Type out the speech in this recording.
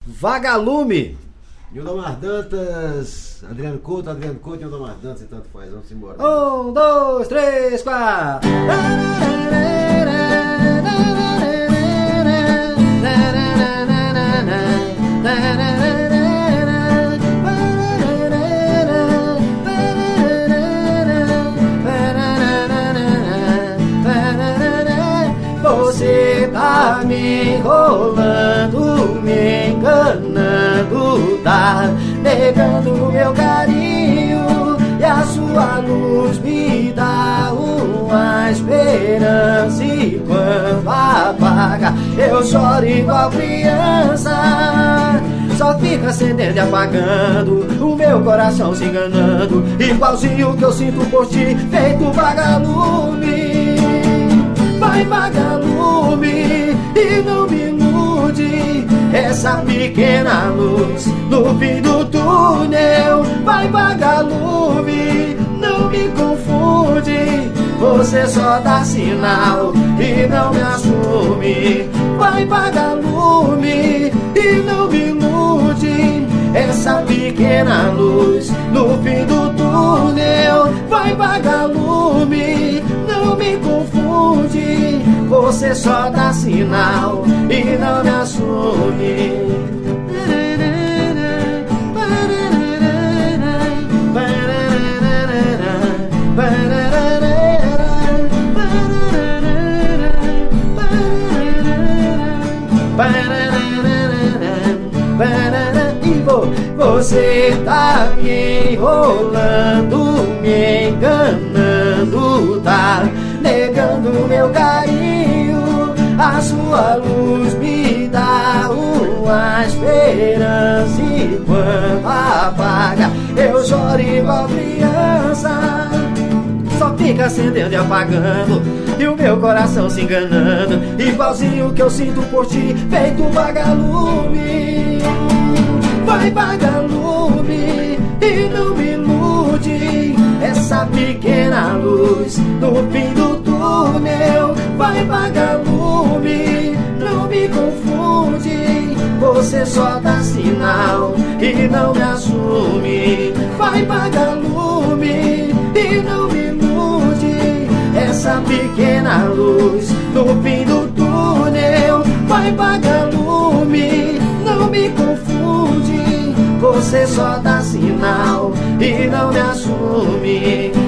Vagalume. Nildomar Dantas, Adriano Couto e Nildomar Dantas, e tanto faz, vamos embora. 1, 2, 3, 4. Você tá me enrolando, me enganando, tá negando o meu carinho, e a sua luz me dá uma esperança, e quando apaga eu choro igual criança. Só fica acendendo e apagando, o meu coração se enganando, igualzinho que eu sinto por ti, feito vagalume. Vai vagalume e não me ilude, essa pequena luz no fim do túnel. Vai vagalume, não me confunde, você só dá sinal e não me assume. Vai vagalume e não me ilude, essa pequena luz no fim do túnel. Vai vagalume, não me confunde, você só dá sinal e não me assume. Você tá me enrolando, me enganando, tá negando meu carinho, a sua luz me dá uma esperança, e quando apaga eu choro igual criança. Só fica acendendo e apagando, e o meu coração se enganando, igualzinho que eu sinto por ti, feito vagalume. Vai vagalume e não me ilude, essa pequena luz no fim do túnel. Vai vagalume, não me confunde, você só dá sinal e não me assume. Vai vagalume e não me ilude, essa pequena luz no fim do túnel. Vai vagalume, não me confunde, você só dá sinal e não me assume.